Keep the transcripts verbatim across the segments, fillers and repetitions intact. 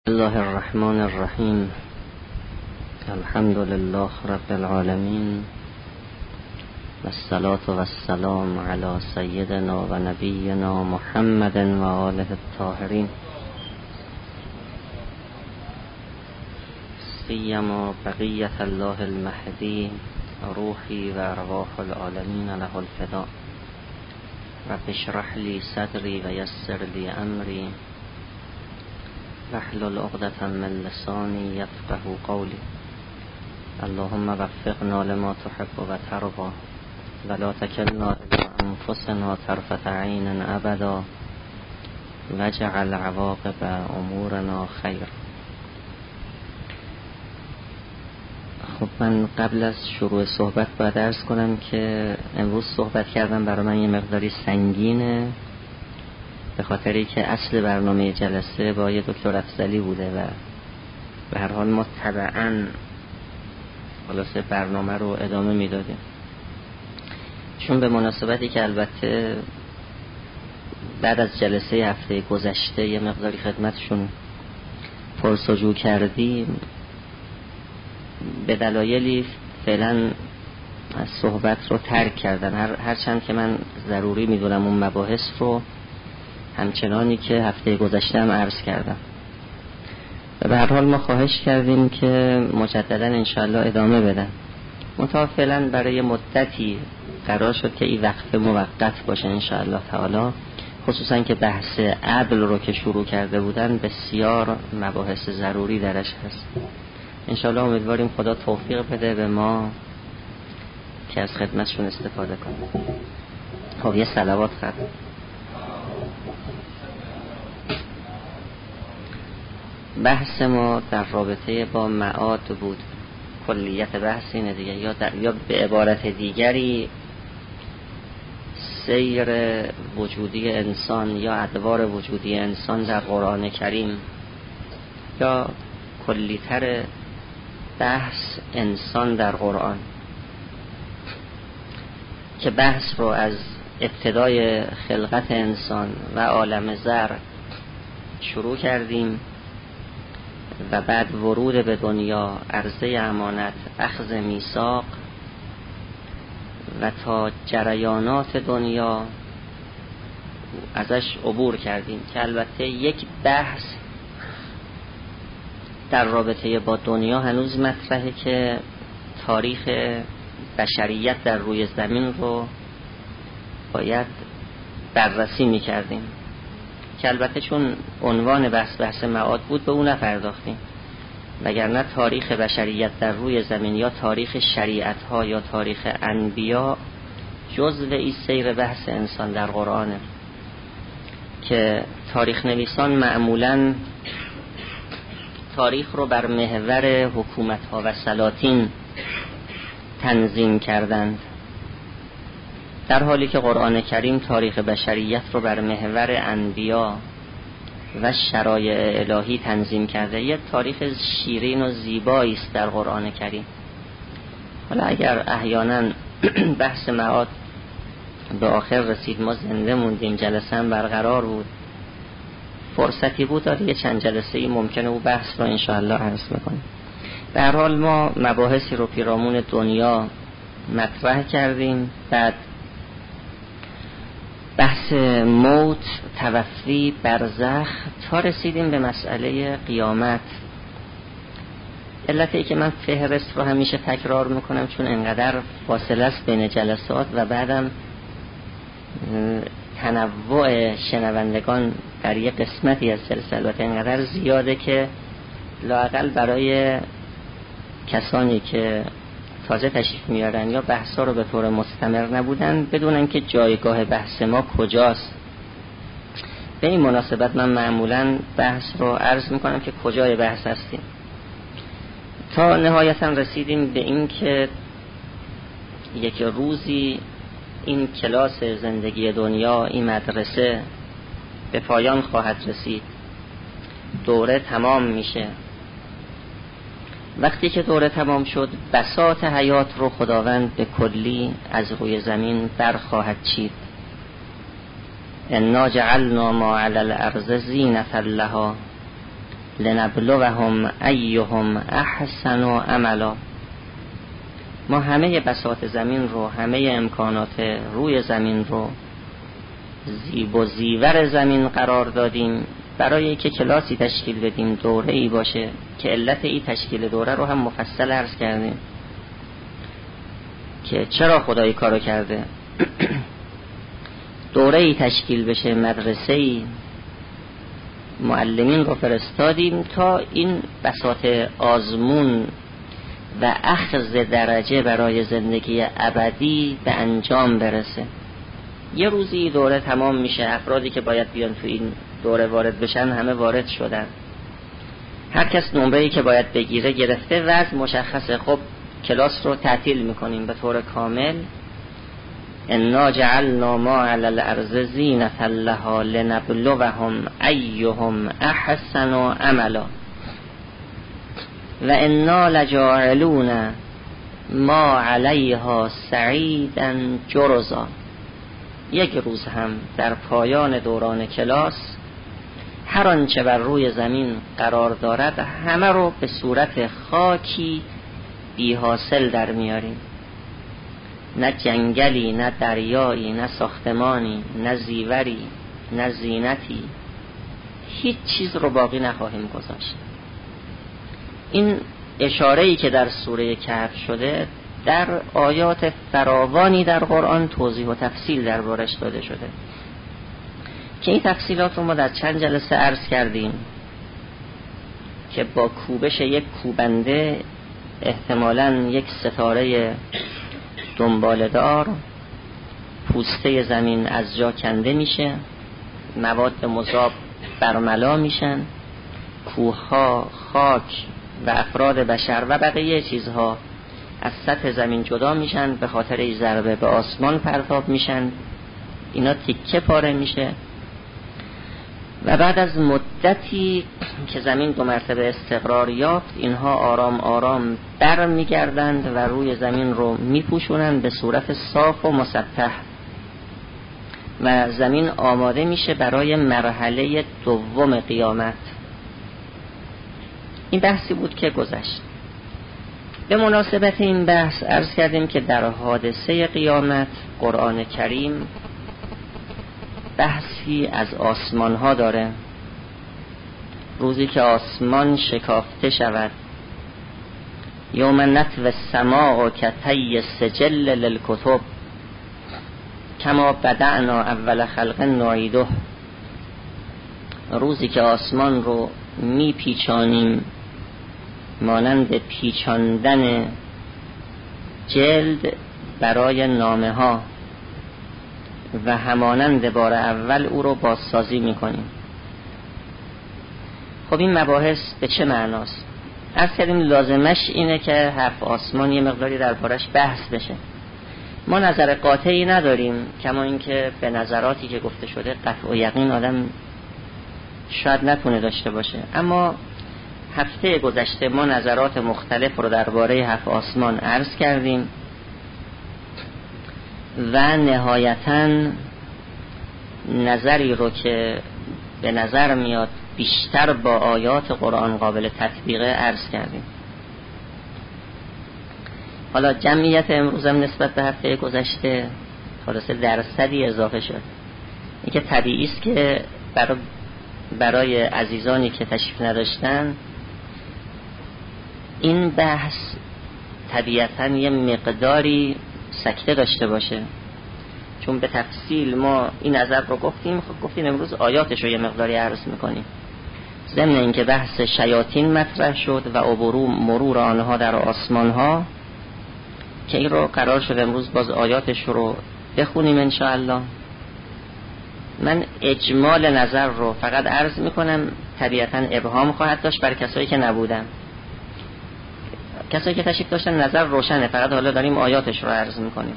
الله الرحمن الرحیم. الحمد لله رب العالمین و الصلاة و السلام علی سیدنا و نبینا محمد و آله الطاهرین، سیما بقیة الله المهدی روحی و ارواح العالمین له الفدا. رب اشرح لی صدری و یسر لی امری واحلل عقدة من لسانی یفقهوا قولی. اللهم وفقنا لما تحب و ترضى ولا تکلنا الی انفسنا طرفة عین ابدا واجعل عواقب امورنا خیر. خب من قبل از شروع صحبت باید عرض کنم که امروز صحبت کردم برای من یه مقداری سنگینه، به خاطری که اصل برنامه جلسه با یه دکتر افضلی بوده و به هر حال ما تبعاً خلاصه برنامه رو ادامه میدادیم، چون به مناسبتی که البته بعد از جلسه هفته گذشته یه مقداری خدمتشون پرسجو کردیم، به دلایلی فعلا از صحبت رو ترک کردن، هر هرچند که من ضروری میدونم اون مباحث رو همچنانی که هفته گذشته هم عرض کردم. و به هر حال ما خواهش کردیم که مجددا انشاءالله ادامه بدن، منتها فعلا برای مدتی قرار شد که این وقت موقت باشه انشاءالله تعالی، خصوصا که بحث عدل رو که شروع کرده بودن بسیار مباحث ضروری درش هست. انشاءالله امیدواریم خدا توفیق بده به ما که از خدمتشون استفاده کنیم. خب یه صلوات خواهد. بحث ما در رابطه با معاد بود، کلیت بحث اینه دیگه، یا, در یا به عبارت دیگری سیر وجودی انسان یا ادوار وجودی انسان در قرآن کریم، یا کلیتر بحث انسان در قرآن، که بحث رو از ابتدای خلقت انسان و عالم ذر شروع کردیم و بعد ورود به دنیا، عرضه امانت، اخذ میثاق و تا جریانات دنیا ازش عبور کردیم، که البته یک بحث در رابطه با دنیا هنوز مطرحه که تاریخ بشریت در روی زمین رو باید بررسی می‌کردیم، که البته چون عنوان بحث بحث معاد بود به اون نپرداختیم، وگرنه تاریخ بشریت در روی زمین یا تاریخ شریعت ها یا تاریخ انبیا جزء این سیر بحث انسان در قرآنه، که تاریخ نویسان معمولاً تاریخ رو بر محور حکومت ها و سلاطین تنظیم کردند، در حالی که قرآن کریم تاریخ بشریت رو بر محور انبیا و شرایع الهی تنظیم کرده. یک تاریخ شیرین و زیبایی است در قرآن کریم. حالا اگر احیانا بحث معاد به آخر رسید، ما زنده موندیم، جلسه هم برقرار بود، فرصتی بود، داره یه چند جلسه ای ممکنه او بحث رو انشاءالله عرض میکنیم. به هر حال ما مباحثی رو پیرامون دنیا مطرح کردیم، بعد بحث موت، توفی، برزخ، تا رسیدیم به مسئله قیامت. علتی که من فهرست رو همیشه تکرار میکنم چون انقدر فاصله است بین جلسات و بعدم تنوع شنوندگان در یک قسمتی از سلسله انقدر زیاده که لااقل برای کسانی که تازه تشریف میارن یا بحثا رو به طور مستمر نبودن بدونن که جایگاه بحث ما کجاست. به این مناسبت من معمولاً بحث رو عرض میکنم که کجای بحث هستیم، تا نهایتاً رسیدیم به این که یک روزی این کلاس زندگی دنیا، این مدرسه به پایان خواهد رسید، دوره تمام میشه. وقتی که دوره تمام شد، بساط حیات رو خداوند به کلی از روی زمین برخواهد چید. انا جعلنا ما علی الارض زینة لها لنبلوهم ایهم احسن عملا. ما همه بساط زمین رو، همه امکانات روی زمین رو زیب و زیور زمین قرار دادیم برای که کلاسی تشکیل بدیم، دوره ای باشه که علت ای تشکیل دوره رو هم مفصل عرض کردیم که چرا خدای کارو کرده. دوره ای تشکیل بشه، مدرسه ای، معلمین رو فرستادیم تا این بساط آزمون و اخذ درجه برای زندگی ابدی به انجام برسه. یه روزی دوره تمام میشه، افرادی که باید بیان تو این دوره وارد بشن همه وارد شدن، هر کس نمره‌ای که باید بگیره گرفته، وضع مشخصه. خب کلاس رو تعطیل میکنیم به طور کامل. انا جعلنا ما علی الارض زینة لها لنبلوهم ایهم احسن عملا و انا لجاعلون ما علیها صعیدا جرزا. یک روز هم در پایان دوران کلاس هر آنچه بر روی زمین قرار دارد همه رو به صورت خاکی بی حاصل در میاریم. نه جنگلی، نه دریایی، نه ساختمانی، نه زیوری، نه زینتی، هیچ چیز رو باقی نخواهیم گذاشت. این اشاره‌ای که در سوره کهف شده در آیات فراوانی در قرآن توضیح و تفصیل دربارش داده شده که این تفصیلات رو ما در چند جلسه عرض کردیم که با کوبش یک کوبنده احتمالاً یک ستاره دنباله‌دار پوسته زمین از جا کنده میشه، مواد مذاب برملا میشن، کوه‌ها، خاک و افراد بشر و بقیه چیزها از سطح زمین جدا میشن، به خاطر این ضربه به آسمان پرتاب میشن، اینا تیکه پاره میشه و بعد از مدتی که زمین دو مرتبه استقرار یافت اینها آرام آرام بر میگردند و روی زمین رو میپوشونند به صورت صاف و مسطح و زمین آماده میشه برای مرحله دوم قیامت. این بحثی بود که گذشت. به مناسبت این بحث عرض کردیم که در حادثه قیامت قرآن کریم بحثی از آسمان ها داره. روزی که آسمان شکافته شود، یوم نطوی السماء کطی السجل للکتب کما بدأنا اول خلق نعیده. روزی که آسمان رو می پیچانیم مانند پیچاندن جلد برای نامه ها و همانند بار اول او رو بازسازی میکنیم. خب این مباحث به چه معناست؟ عرض کردیم لازمش اینه که هفت آسمان یه مقداری دربارش بحث بشه. ما نظر قاطعی نداریم، کما اینکه به نظراتی که گفته شده قطع و یقین آدم شاید نتونه داشته باشه، اما هفته گذشته ما نظرات مختلف رو درباره هفت آسمان عرض کردیم و نهایتاً نظری رو که به نظر میاد بیشتر با آیات قرآن قابل تطبیقه عرض کردیم. حالا جمعیت امروز هم نسبت به هفته گذشته خلاصه درصدی اضافه شد. این که طبیعی است که برای برای عزیزانی که تشریف نداشتن این بحث طبیعتاً یه مقداری سکته داشته باشه، چون به تفصیل ما این نظر رو گفتیم. خب گفتیم امروز آیاتش رو یه مقداری عرض میکنیم، ضمن اینکه بحث شیاطین مطرح شد و عبور مرور آنها در آسمان ها که این رو قرار شد امروز باز آیاتش رو بخونیم انشاءالله. من اجمال نظر رو فقط عرض میکنم، طبیعتاً ابهام خواهد داشت برای کسایی که نبودن. کسایی که تشریف داشتن نظر روشنه، فقط حالا داریم آیاتش رو عرض میکنیم.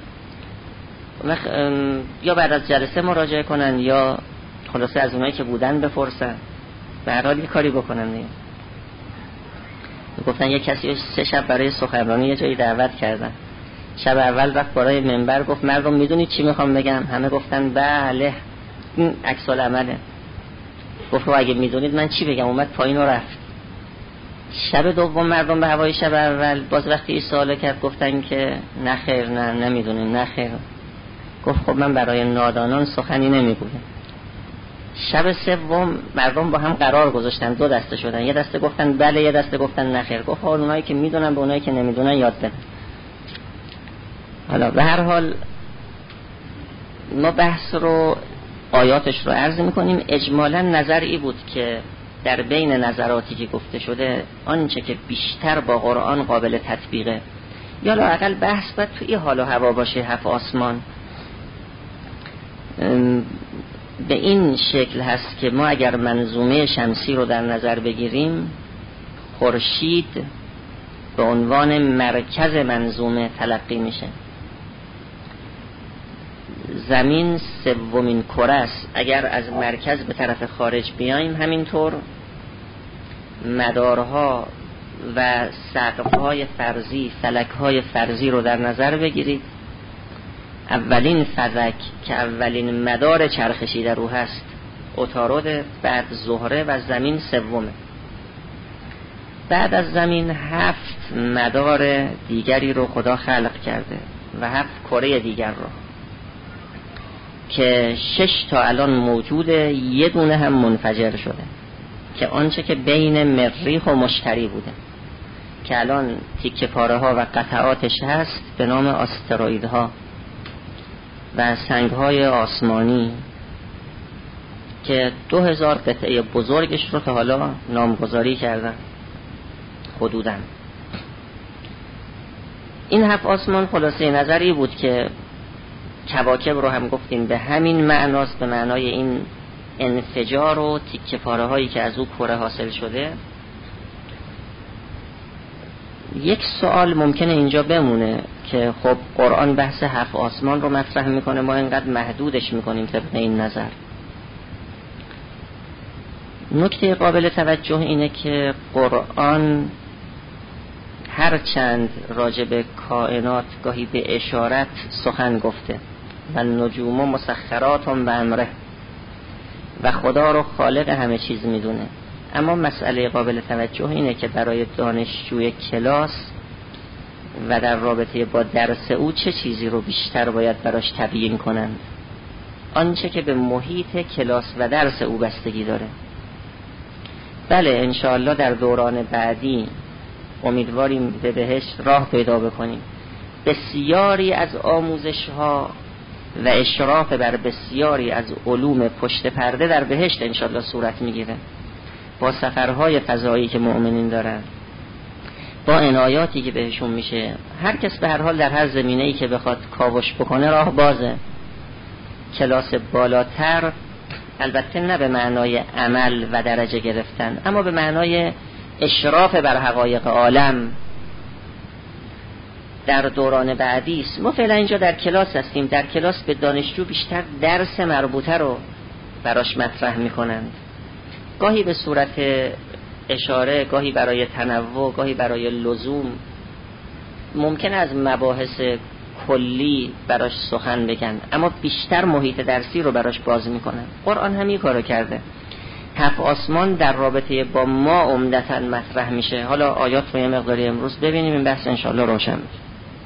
یا بعد از جلسه مراجعه کنن یا خلاصه از اونایی که بودن بپرسن، به هر حال یه کاری بکنن دیگه. گفتن یه کسی سه شب برای سخنرانی یه جایی دعوت کردن. شب اول وقت برای منبر گفت مردم میدونید چی میخوام بگم؟ همه گفتن بله. این عکس العمله. گفت اگه میدونید من چی بگم، اومد پایین و رفت. شب دوم مردم به هوای شب اول باز وقتی این سوال کرد گفتن که نه خیر، نه نمیدونیم، نه خیر. گفت خب من برای نادانان سخنی نمیگویم. شب سوم مردم با هم قرار گذاشتن، دو دسته شدن، یه دسته گفتن بله، یه دسته گفتن نه خیر. گفت حالا اونایی که میدونن به اونایی که نمیدونن یاد بدن. حالا به هر حال ما بحث رو آیاتش رو عرض میکنیم. اجمالا نظری بود که در بین نظراتی که گفته شده آنچه که بیشتر با قرآن قابل تطبیقه یا لااقل بحث باید توی حال و هوا باشه، هفت آسمان به این شکل هست که ما اگر منظومه شمسی رو در نظر بگیریم، خورشید به عنوان مرکز منظومه تلقی میشه. زمین سومین کره است. اگر از مرکز به طرف خارج بیایم همینطور مدارها و سقف‌های فرضی، فلک‌های فرضی رو در نظر بگیرید. اولین فلک که اولین مدار چرخشی در او هست عطارد، بعد زهره و زمین سومه. بعد از زمین هفت مدار دیگری رو خدا خلق کرده و هفت کره دیگر رو که شش تا الان موجوده، یه دونه هم منفجر شده که آنچه که بین مریخ و مشتری بوده که الان تیکه پاره ها و قطعاتش هست به نام آسترویدها و سنگ های آسمانی که دو هزار قطعه بزرگش رو تا حالا نامگذاری کردن حدوداً. این هفت آسمان خلاصه نظری بود که کواکب رو هم گفتیم به همین معناست، به معنای این انفجار و تیکه پاره هایی که از او کره حاصل شده. یک سوال ممکنه اینجا بمونه که خب قرآن بحث هفت آسمان رو مطرح میکنه، ما اینقدر محدودش میکنیم طبق این نظر. نکته قابل توجه اینه که قرآن هرچند راجع به کائنات گاهی به اشارت سخن گفته و نجوم مسخرات به امره و خدا رو خالق همه چیز میدونه، اما مسئله قابل توجه اینه که برای دانشجوی کلاس و در رابطه با درس او چه چیزی رو بیشتر باید براش تبیین کنند. آنچه که به محیط کلاس و درس او بستگی داره. بله انشاءالله در دوران بعدی امیدواریم به بهشت راه پیدا بکنیم. بسیاری از آموزش ها و اشراف بر بسیاری از علوم پشت پرده در بهشت انشاءالله صورت میگیره، با سفرهای فضایی که مؤمنین دارن، با عنایاتی که بهشون میشه. هر کس به هر حال در هر زمینه‌ای که بخواد کاوش بکنه راه بازه. کلاس بالاتر البته نه به معنای عمل و درجه گرفتن، اما به معنای اشراف بر حقایق عالم در دوران بعدی است. ما فعلا اینجا در کلاس هستیم، در کلاس به دانشجو بیشتر درس مربوطه رو براش مطرح میکنند، گاهی به صورت اشاره، گاهی برای تنوع، گاهی برای لزوم. ممکن از مباحث کلی براش سخن بگن اما بیشتر محیط درسی رو براش باز میکنن. قرآن همین کارو کرده. هفت آسمان در رابطه با ما عمدتاً مطرح میشه. حالا آیات رو یه مقداری امروز ببینیم، این بحث انشاءالله روشن میشه.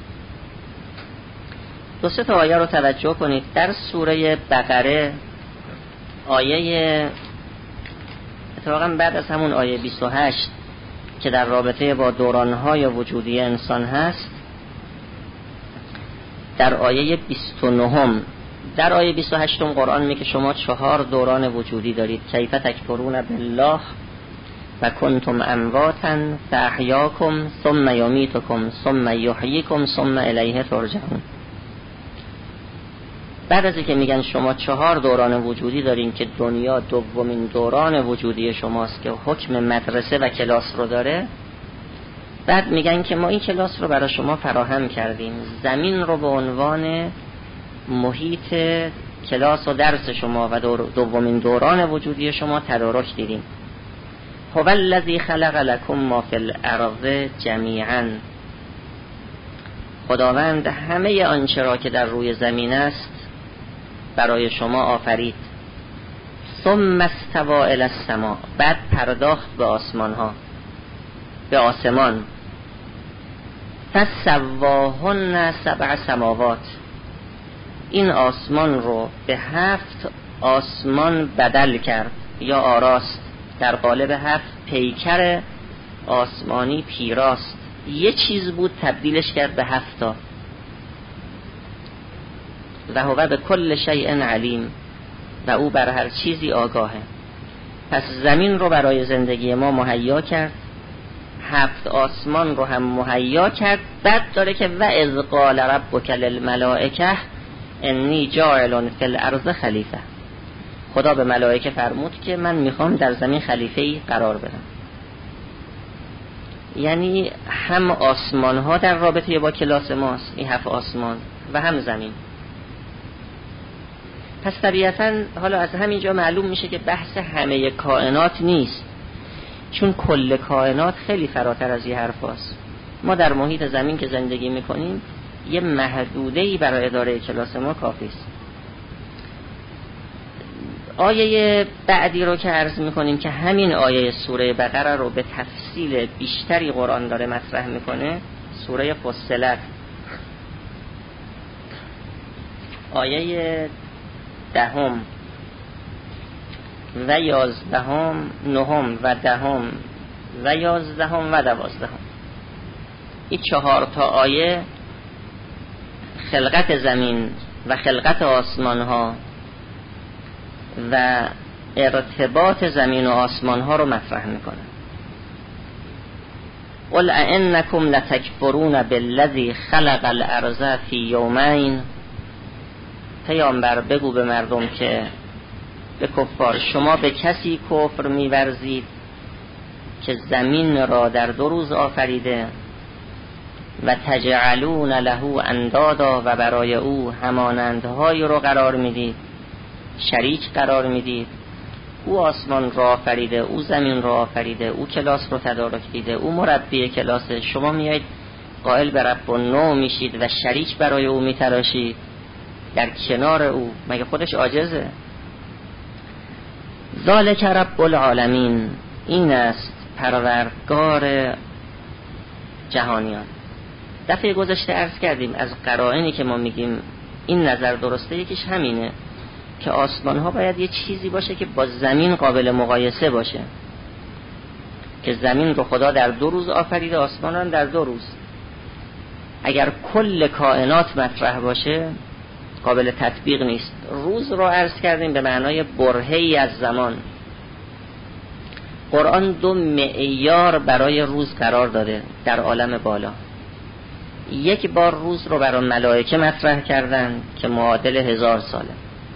دو سه تا آیه رو توجه کنید. در سوره بقره آیه اتفاقا بعد از همون آیه بیست و هشت که در رابطه با دورانهای وجودی انسان هست، در آیه بیست و نه در آیه بیست و هشت قرآن میگه شما چهار دوران وجودی دارید. کیف تکفرون بالله و کنتم امواتا فاحیاکم ثم یمیتکم ثم یحییکم ثم الیه ترجعون. بعد از اینکه میگن شما چهار دوران وجودی دارین که دنیا دومین دوران وجودی شماست که حکم مدرسه و کلاس رو داره، بعد میگن که ما این کلاس رو برای شما فراهم کردیم، زمین رو به عنوان محیط کلاس و درس شما و دور دومین دوران وجودی شما تدارک دیدیم. هو الذی خلق لکم ما فی الارض جمیعا. خداوند همه آنچه را که در روی زمین است برای شما آفرید. ثم استوى الی السماء، بعد پرداخت به آسمان ها، به آسمان. فسواهن سبع سماوات، این آسمان رو به هفت آسمان بدل کرد یا آراست، در قالب هفت پیکر آسمانی پیراست. یه چیز بود تبدیلش کرد به هفتا. و هو به کل شیء علیم، و او بر هر چیزی آگاهه. پس زمین رو برای زندگی ما مهیا کرد، هفت آسمان رو هم مهیا کرد. بعد داره که و اذ قال ربک للملائکه انی جاعل فی الارض خلیفه، خدا به ملائکه فرمود که من میخوام در زمین خلیفه‌ای قرار بدم. یعنی هم آسمان ها در رابطه با کلاس ماست، این هفت آسمان، و هم زمین. پس طبیعتاً حالا از همینجا معلوم میشه که بحث همه کائنات نیست، چون کل کائنات خیلی فراتر از این حرف هست. ما در محیط زمین که زندگی میکنیم یه محدوده‌ای برای اداره کلاس ما کافی است. آیه بعدی رو که عرض میکنیم که همین آیه سوره بقره رو به تفصیل بیشتری قرآن داره مطرح میکنه، سوره فصلت آیه دهم و یازدهم، نهم و دهم و یازدهم و دوازدهم. این چهار تا آیه خلقت زمین و خلقت آسمان ها و ارتباط زمین و آسمان ها رو مطرح میکنه. قل ائنکم لتکفرون بالذی خلق الارض فی یومین، پیامبر بگو به مردم که به کفار شما به کسی کفر می‌ورزید که زمین را در دو روز آفریده، و تجعلون له اندادا، و برای او همانندهایی رو قرار میدید، شریک قرار میدید. او آسمان را آفریده، او زمین را آفریده، او کلاس رو تدارک دیده، او مربی کلاسه، شما میایید قائل به رب و نو میشید و شریک برای او میتراشید در کنار او. مگه خودش عاجزه؟ ذالک رب العالمین، این است پروردگار جهانیان. دفعه گذشته عرض کردیم از قرائنی که ما میگیم این نظر درسته، یکیش همینه که آسمان ها باید یه چیزی باشه که با زمین قابل مقایسه باشه، که زمین رو خدا در دو روز آفریده، آسمان هم در دو روز. اگر کل کائنات مطرح باشه قابل تطبیق نیست. روز رو عرض کردیم به معنای برهه‌ای از زمان. قرآن دو معیار برای روز قرار داده در عالم بالا. یک بار روز رو برای ملائکه مطرح کردن که معادل هزار ساله.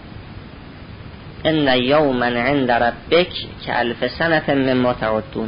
ان یوما عند ربک که الف سنة مما تعدون.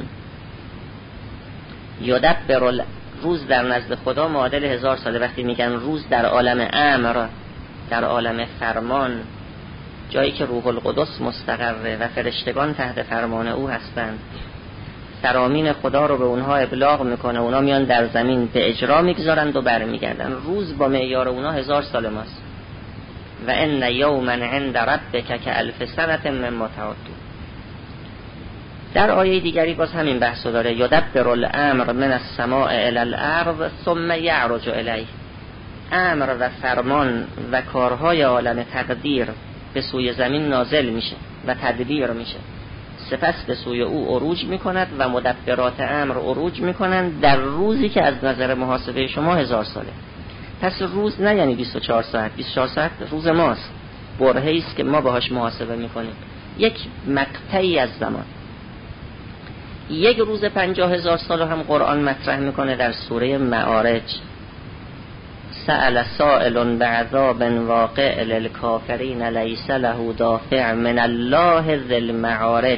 یدبر روز در نزد خدا معادل هزار ساله. وقتی میگن روز در عالم امر، در عالم فرمان، جایی که روح القدس مستقره و فرشتگان تحت فرمان او هستند، فرامین خدا رو به اونها ابلاغ میکنه، اونا میان در زمین به اجرا میگذارند و برمیگردن. روز با معیار اونا هزار سال ماست. و ان یوما عند ربک که الف سنة مما تعدون. در آیه دیگری باز همین بحثو داره، یدبر الامر من السماء الی الارض ثم یعرج الیه. امر و فرمان و کارهای عالم تقدیر به سوی زمین نازل میشه و تدبیر میشه، سپس به سوی او عروج میکند و مدبرات امر عروج میکنند در روزی که از نظر محاسبه شما هزار ساله. پس روز نه یعنی بیست و چهار ساعت، بیست و چهار ساعت روز ماست، برهه‌ای است که ما باهاش محاسبه میکنیم، یک مقطعی از زمان. یک روز پنجاه هزار سال هم قرآن مطرح میکنه در سوره معارج. سأل سائل بعذاب واقع للکافرین لیس له دافع من الله ذی المعارج.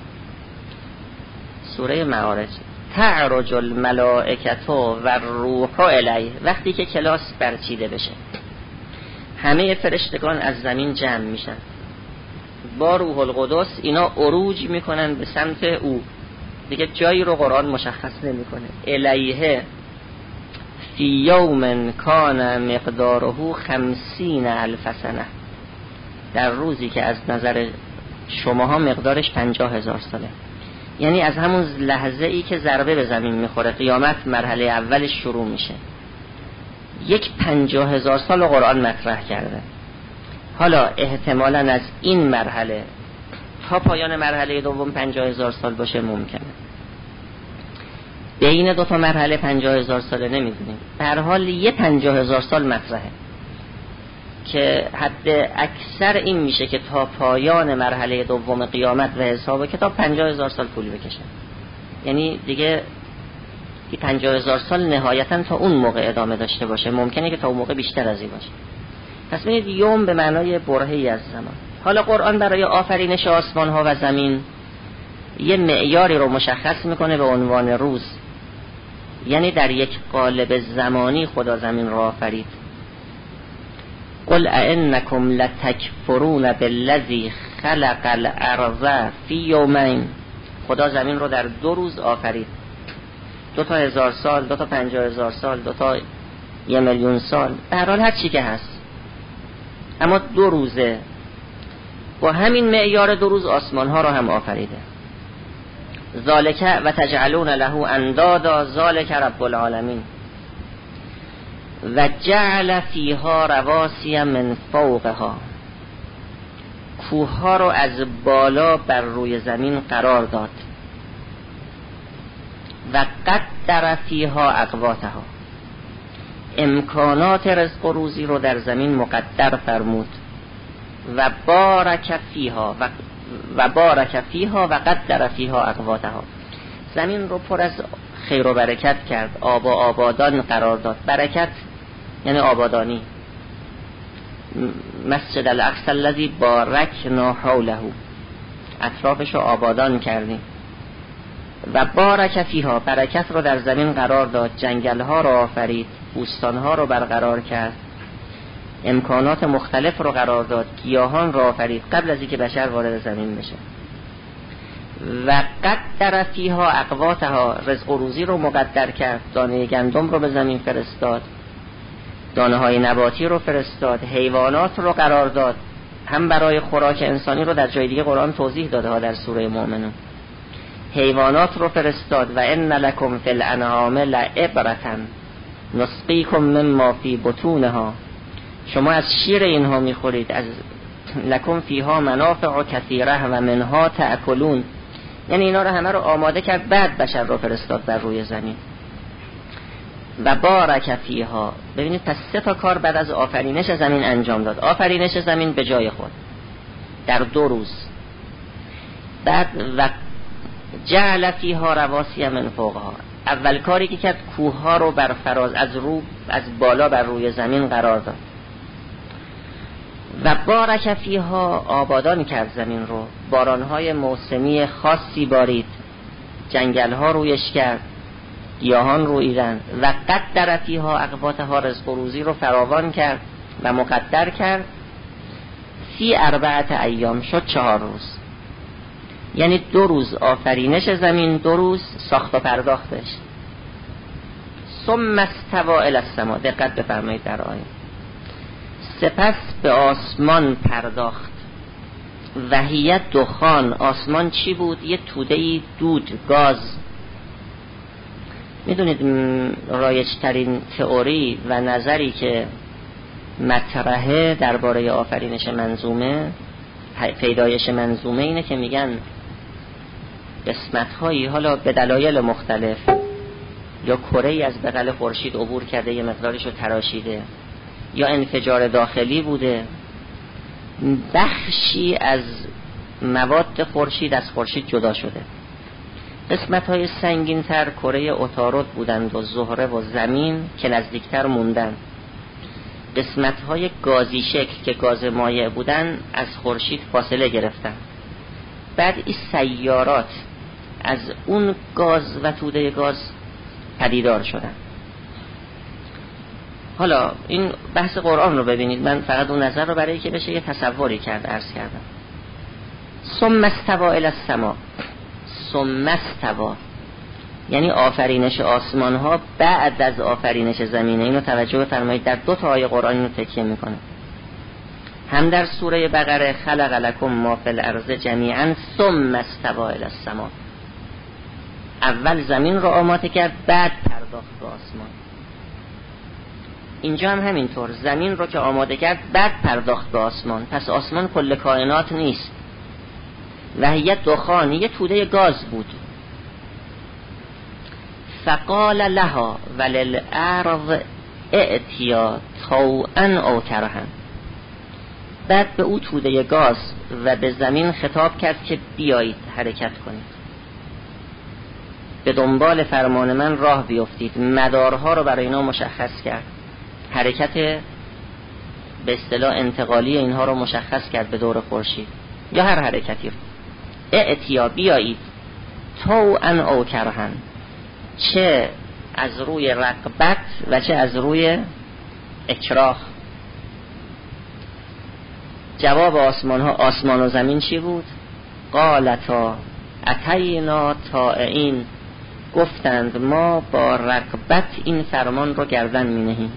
سوره معارج. تعرج الملائکة و الروح الیه. وقتی که کلاس برچیده بشه همه فرشتگان از زمین جمع میشن با روح القدس، اینا عروج میکنن به سمت او. دیگه جایی رو قرآن مشخص نمیکنه. الیه فی یوم کان مقداره خمسین الف سنه. در روزی که از نظر شماها مقدارش پنجاه هزار ساله. یعنی از همون لحظه ای که ضربه به زمین میخوره قیامت مرحله اولش شروع میشه. یک پنجاه هزار سال قرآن مطرح کرده. حالا احتمالاً از این مرحله تا پایان مرحله دوم پنجاه هزار سال باشه ممکنه. بین دو تا مرحله پنجاه هزار ساله نمیدونیم. به هر حال یه پنجاه هزار سال مطرحه که حد اکثر این میشه که تا پایان مرحله دوم قیامت و حساب کتاب پنجاه هزار سال طول بکشه. یعنی دیگه پنجاه هزار سال نهایتاً تا اون موقع ادامه داشته باشه. ممکنه که تا اون موقع بیشتر از این باشه. پس ببینید یوم به معنای برهه‌ای از زمان. حالا قرآن برای آفرینش آسمان ها و زمین یه معیاری رو مشخص میکنه به عنوان روز. یعنی در یک قالب زمانی خدا زمین رو آفرید. قل ائنکم لتکفرون بالذی خلق الارض فی یومین. خدا زمین رو در دو روز آفرید. دو تا هزار سال، دو تا پنجاه هزار سال، دو تا یه میلیون سال، به هر حال هر چی که هست، اما دو روزه. با همین معیار دو روز آسمان ها رو هم آفریده. ذالک و تجعلون له اندادا ذالک رب العالمین و جعل فیها رواسی من فوقها. کوه ها رو از بالا بر روی زمین قرار داد. و قدر فیها اقواتها. امکانات رزق و روزی رو در زمین مقدر فرمود. و بارک فیها و و بارک فیها و قدر فیها اقواتها. زمین رو پر از خیر و برکت کرد، آب و آبادان قرار داد. برکت یعنی آبادانی. مسجد الاقصی الذی بارکنا حوله، اطرافش رو آبادان کردیم. و بارک فیها، برکت رو در زمین قرار داد، جنگل ها رو آفرید، بوستان ها رو برقرار کرد، امکانات مختلف رو قرار داد، گیاهان رو آفرید قبل از اینکه بشر وارد زمین بشه. و قدر فیها اقواتها، رزق و روزی رو مقدر کرد، دانه گندم رو به زمین فرستاد، دانه های نباتی رو فرستاد، حیوانات رو قرار داد، هم برای خوراک انسانی رو در جای دیگه قرآن توضیح داده ها در سوره مؤمنون. حیوانات رو فرستاد. و ان لکم فی الانعام لعبرة نسقیکم مما فی بطونها. شما از شیر اینها میخورید، از لکم فیها منافع کثیره و منها تأکلون. یعنی اینا رو همه رو آماده کرد، بعد بشر رو فرستاد بر روی زمین. و بارک فیها. ببینید پس سه تا کار بعد از آفرینش زمین انجام داد. آفرینش زمین به جای خود در دو روز. بعد و جعل فیها رواسی من فوقها. اول کاری که کرد کوه ها رو بر فراز از رو از بالا بر روی زمین قرار داد. و بارک فیها، آبادان کرد زمین رو، بارانهای موسمی خاصی بارید، جنگل ها رویش کرد، گیاهان رویدن. و قدر فیها اقواتها، رزق و روزی رو فراوان کرد و مقدر کرد. فی اربعت ایام، شد چهار روز. یعنی دو روز آفرینش زمین، دو روز ساخت و پرداختش. ثم استوى الی السماء. دقت بفرمایید در آیه. سپس به آسمان پرداخت. وحیت دخان. آسمان چی بود؟ یه توده‌ای دود، گاز. میدونید رایج ترین تئوری و نظری که مطرحه درباره آفرینش منظومه، پیدایش منظومه، اینه که میگن قسمت‌هایی، حالا به دلایل مختلف، یا کره‌ای از بغل خورشید عبور کرده یه مقدارشو تراشیده، یا انفجار داخلی بوده، بخشی از مواد خورشید از خورشید جدا شده. قسمت‌های سنگین‌تر کره عطارد بودند و زهره و زمین که نزدیکتر موندن. قسمت‌های گازی شکل که گاز مایع بودن از خورشید فاصله گرفتن. بعد این سیارات از اون گاز و توده گاز پدیدار شدن. حالا این بحث قرآن رو ببینید، من فقط اون نظر رو برای که بشه یه تصوری کرد عرض کردم. ثم استوى الی السماء. ثم استوى یعنی آفرینش آسمان ها بعد از آفرینش زمینه. اینو توجه بفرمایید، در دو تا آیه قرآن اینو تکیه میکنه. هم در سوره بقره خلق لکم ما فی الارض جمیعا ثم استوى الی السماء، اول زمین رو آماده کرد بعد پرداخت به آسمان. اینجا هم همینطور، زمین رو که آماده کرد بعد پرداخت به آسمان. پس آسمان کل کائنات نیست. وهیه دخان، یه توده گاز بود. فقال لها وللارض ائتیا طوعا او کرها، بعد به او توده گاز و به زمین خطاب کرد که بیایید حرکت کنید، به دنبال فرمان من راه بیفتید. مدارها رو برای اینا مشخص کرد، حرکت به اصطلاح انتقالی اینها رو مشخص کرد به دور خورشید یا هر حرکتی رو. ائتیا بیایید، طوعا او کرها، چه از روی رغبت و چه از روی اکراه. جواب آسمان ها، آسمان و زمین چی بود؟ قالتا اتینا طائعین، گفتند ما با رغبت این فرمان رو گردن می نهیم.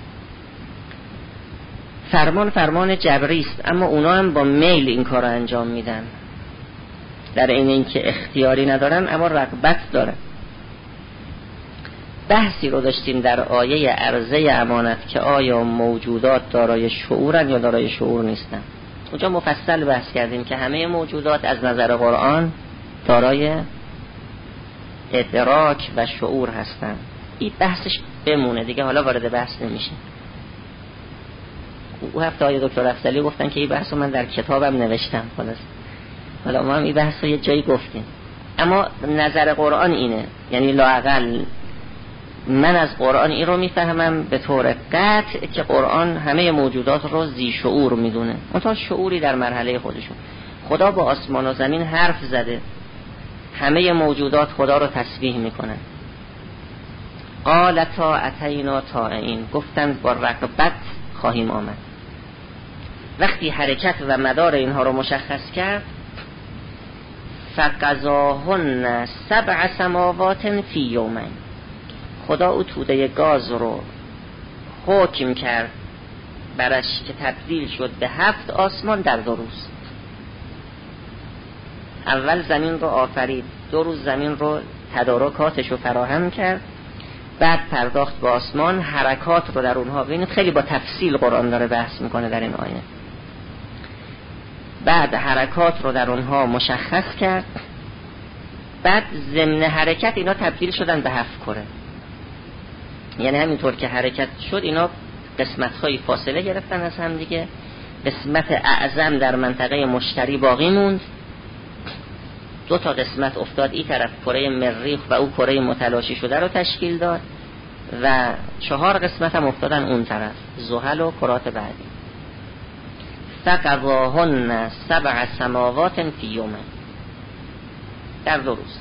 فرمان فرمان جبری است، اما اونا هم با میل این کار رو انجام میدن، در این اینکه اختیاری ندارن اما رغبت دارن. بحثی رو داشتیم در آیه عرضه امانت که آیا موجودات دارای شعورن یا دارای شعور نیستن. اونجا مفصل بحث کردیم که همه موجودات از نظر قرآن دارای ادراک و شعور هستن. این بحثش بمونه دیگه، حالا وارد بحث نمیشه. او هفته های دکتر افضلی گفتن که این بحث رو من در کتابم نوشتم، خلاص حالا ما هم این بحث رو یه جایی گفتیم. اما نظر قرآن اینه، یعنی لااقل من از قرآن این رو میفهمم به طور قطع که قرآن همه موجودات رو ذی شعور میدونه، منتها شعوری در مرحله خودشون. خدا با آسمان و زمین حرف زده، همه موجودات خدا رو تسبیح میکنن. قالتا اتینا طائعین، گفتند با رغبت خواهیم آمد. وقتی حرکت و مدار اینها رو مشخص کرد، فقضاهن سبع سماوات فی یومین، خدا او توده گاز رو حکم کرد برش که تبدیل شد به هفت آسمان در دو روز. اول زمین رو آفرید، دو روز زمین رو تدارکاتش رو فراهم کرد، بعد پرداخت به آسمان، حرکات رو در اونها. ببینید خیلی با تفصیل قرآن داره بحث میکنه در این آیه. بعد حرکات رو در اونها مشخص کرد، بعد ضمن حرکت اینا تبدیل شدن به هفت کره. یعنی همینطور که حرکت شد اینا قسمت‌های فاصله گرفتن از هم دیگه. قسمت اعظم در منطقه مشتری باقی موند، دو تا قسمت افتاد این طرف، کره مریخ و او کره متلاشی شده رو تشکیل داد، و چهار قسمت هم افتادن اون طرف، زحل و کرات بعدی. فقضاهن سبع سماوات فی یومین، در دو روز.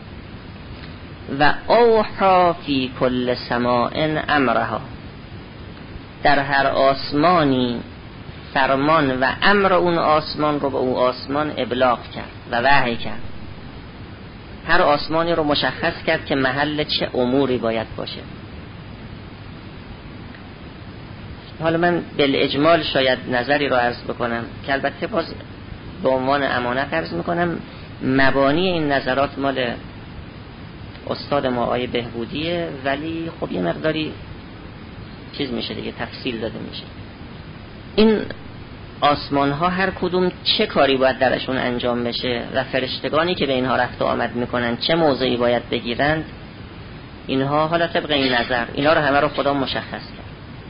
و اوحا فی کل سماء امرها، در هر آسمانی فرمان و امر اون آسمان رو به اون آسمان ابلاغ کرد و وحی کرد. هر آسمانی رو مشخص کرد که محل چه اموری باید باشه. حالا من بالاجمال شاید نظری رو عرض بکنم که البته باز به عنوان امانت عرض میکنم، مبانی این نظرات مال استاد ما آقای بهبودیه، ولی خب یه مقداری چیز میشه دیگه، تفصیل داده میشه. این آسمان ها هر کدوم چه کاری باید درشون انجام بشه و فرشتگانی که به اینها رفت و آمد میکنن چه موضعی باید بگیرند، اینها حالا طبق این نظر اینا رو همه رو خدا مشخص کرد.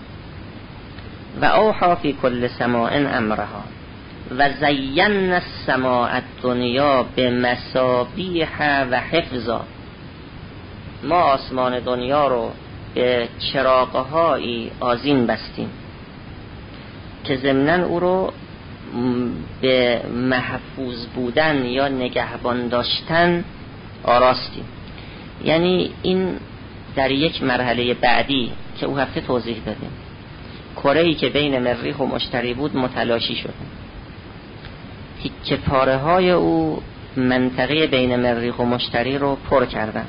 و اوحا فی کل سماء امرها و زینا السماء الدنیا بمصابیح و حفظا، ما آسمان دنیا رو به چراغ‌هایی آذین بستیم که ضمناً او رو به محفوظ بودن یا نگهبان داشتن آراستیم. یعنی این در یک مرحله بعدی که او هفته توضیح دادیم، کره‌ای که بین مریخ و مشتری بود متلاشی شد، تیکه پاره های او منطقه بین مریخ و مشتری رو پر کردن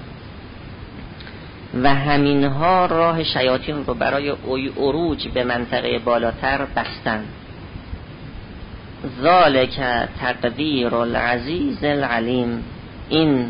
و همینها راه شیاطین رو برای عروج به منطقه بالاتر بستن. ذالک تقدیر العزیز العلیم، این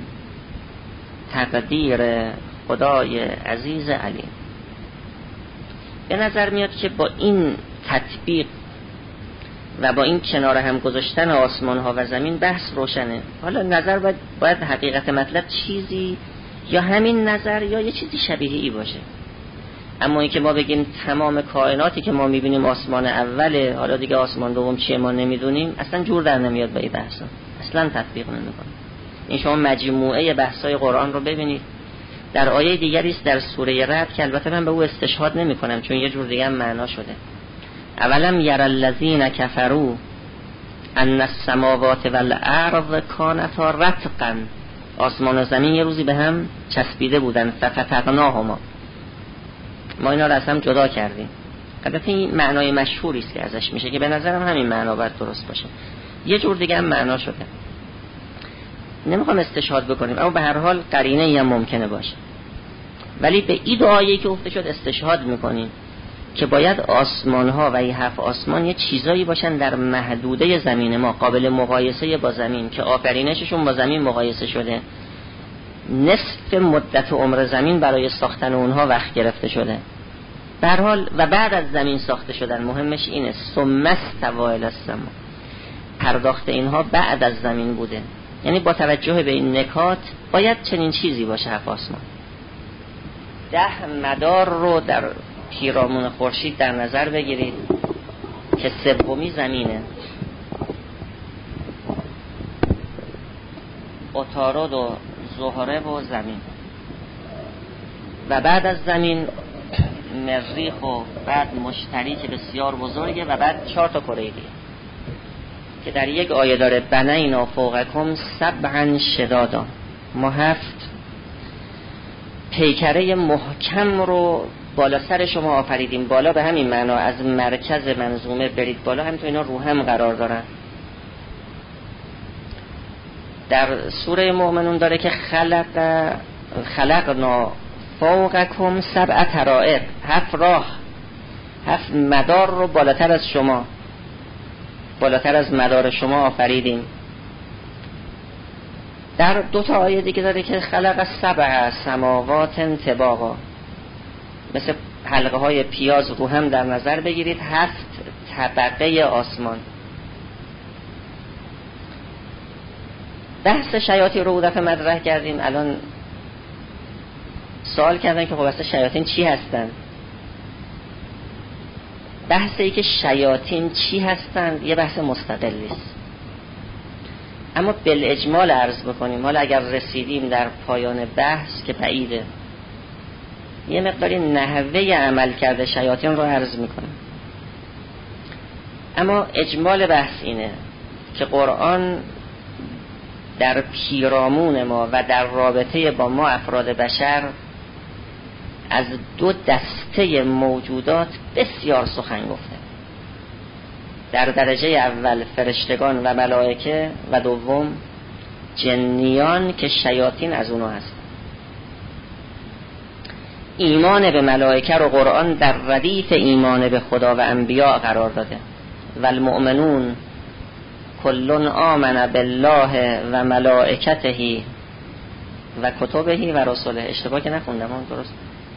تقدیر خدای عزیز علیم. به نظر میاد که با این تطبیق و با این کنار هم گذاشتن آسمان ها و زمین بحث روشنه. حالا نظر باید, باید حقیقت مطلب چیزی یا همین نظر یا یه چیزی شبیه ای باشه. اما این که ما بگیم تمام کائناتی که ما میبینیم آسمان اوله، حالا دیگه آسمان دوم چیه ما نمیدونیم، اصلا جور در نمیاد با این بحثا، اصلا تطبیق نمیکنه. این شما مجموعه بحثای قرآن رو ببینید. در آیه دیگری است در سوره رعد که البته من به او استشهاد نمی کنم چون یه جور دیگه هم معنا شده. اولم یر الذین کفروا ان السماوات والارض کانتا رتقا، آسمان و زمین یه روزی به هم چسبیده بودن، ففتقناهما، ما اینا رو از هم جدا کردیم. البته این معنای مشهوری است که ازش میشه که به نظرم همین معنا باید درست باشه. یه جور دیگه هم معنا شده، نمیخوام استشهاد بکنیم اما به هر حال قرینه ای هم ممکنه باشه. ولی به این دو آیه‌ای که گفته شد استشهاد میکنیم که باید آسمان ها و این هفت آسمان یه چیزایی باشن در محدوده زمین ما، قابل مقایسه با زمین، که آفرینششون با زمین مقایسه شده، نصف مدت عمر زمین برای ساختن اونها وقت گرفته شده به هر حال، و بعد از زمین ساخته شدن. مهمش اینه ثم استوی الی السما، پرداخت اینها بعد از زمین بوده. یعنی با توجه به این نکات باید چنین چیزی باشه هفت آسمان. ده مدار رو در پیرامون خورشید در نظر بگیرید که سومی زمینه، عطارد و زهره و زمین، و بعد از زمین مریخ و بعد مشتری که بسیار بزرگه و بعد چهار تا کره دیگه که در یک آیه داره بنینا فوقکم سبعا شدادا، ما هفت پیکره محکم رو بالا سر شما آفریدیم. بالا به همین معنا از مرکز منظومه برید بالا، همینطور اینا رو هم قرار دارن. در سوره مؤمنون داره که خلق خلقنا فوقکم سبع طرائق، هفت راه، هفت مدار رو بالاتر از شما، بالاتر از مدار شما آفریدیم. در دو تا آیه دیگه داره که خلق سبع سماوات طباقا، مثل حلقه های پیاز رو هم در نظر بگیرید، هفت طبقه آسمان. بحث شیاطین رو دفعه مطرح کردیم. الان سوال کردن که خب اصلا شیاطین چی هستن؟ بحثی که شیاطین چی هستند یه بحث مستقلی است، اما بالاجمال عرض بکنیم. حالا اگر رسیدیم در پایان بحث که بعیده، یه مقداری نحوه عمل کرده شیاطین رو عرض میکنم. اما اجمال بحث اینه که قرآن در پیرامون ما و در رابطه با ما افراد بشر از دو دسته موجودات بسیار سخن گفته. در درجه اول فرشتگان و ملائکه و دوم جنیان که شیاطین از اونها هست. ایمان به ملائکه رو قرآن در ردیف ایمان به خدا و انبیاء قرار داده. والمؤمنون کلون آمن بالله و ملائکته و کتبه و رسوله. اشتباه که نخوندم هم درست،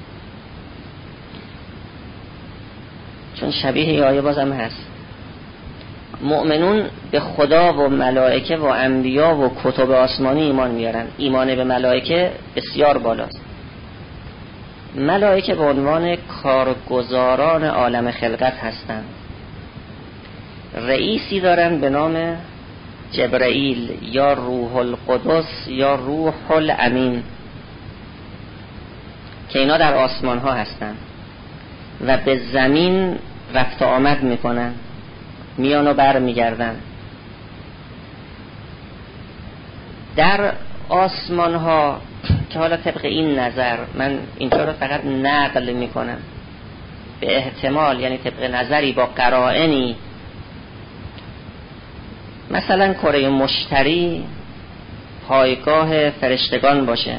چون شبیه ای آیه بازم هست. مؤمنون به خدا و ملائکه و انبیا و کتب آسمانی ایمان میارن. ایمان به ملائکه بسیار بالاست. ملائکه به عنوان کارگزاران عالم خلقت هستند. رئیسی دارن به نام جبرائیل یا روح القدس یا روح الامین که اینا در آسمان ها هستن و به زمین رفت و آمد میکنن، میان و بر میگردن. در آسمان ها که حالا طبق این نظر، من اینجا رو فقط نقل میکنم به احتمال، یعنی طبق نظری با قرائنی، مثلا کره مشتری پایگاه فرشتگان باشه.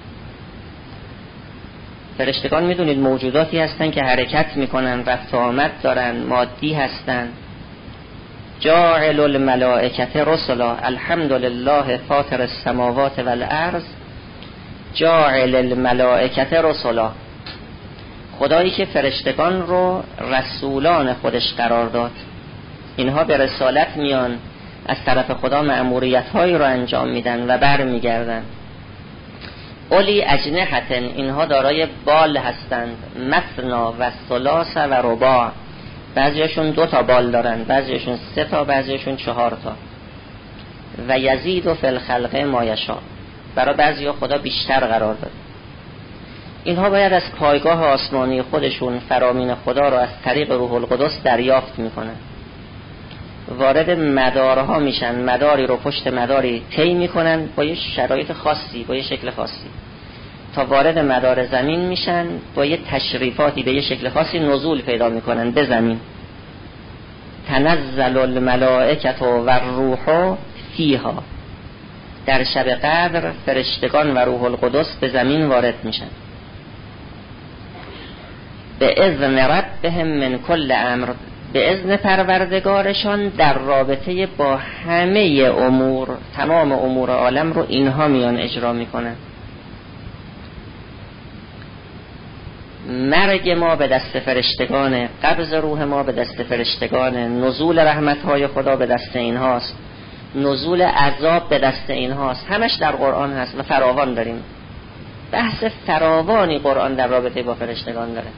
فرشتگان میدونید موجوداتی هستن که حرکت میکنن، رفت و آمد دارن، مادی هستن. جاعل الملائکه رسلا الحمد لله فاطر السماوات والارض جاعل الملائکه رسلا، خدایی که فرشتگان رو رسولان خودش قرار داد، اینها به رسالت میان، از طرف خدا مأموریت هایی رو انجام میدن و بر میگردن. اولی اجنحتن، اینها دارای بال هستند، مثنا و ثلاث و رباع، بعضیشون دو تا بال دارن، بعضیشون سه تا، بعضیشون چهار تا. و یزید فی الخلق ما یشاء، برای بعضیا خدا بیشتر قرار داد. اینها باید از پایگاه آسمانی خودشون فرامین خدا رو از طریق روح القدس دریافت میکنن، وارد مدارها میشن، مداری رو پشت مداری طی میکنن با یه شرایط خاصی، با یه شکل خاصی، تا وارد مدار زمین میشن، با یه تشریفاتی به یه شکل خاصی نزول پیدا میکنن به زمین. تنزل الملائکه و الروح فیها، در شب قدر فرشتگان و روح القدس به زمین وارد میشن. به اذن ربهم من کل امر، به اذن پروردگارشان در رابطه با همه امور، تمام امور عالم رو اینها میان اجرا میکنن. مرگ ما به دست فرشتگانه، قبض روح ما به دست فرشتگانه، نزول رحمتهای خدا به دست اینهاست، نزول عذاب به دست اینهاست، همش در قرآن هست و فراوان داریم. بحث فراوانی قرآن در رابطه با فرشتگان داره.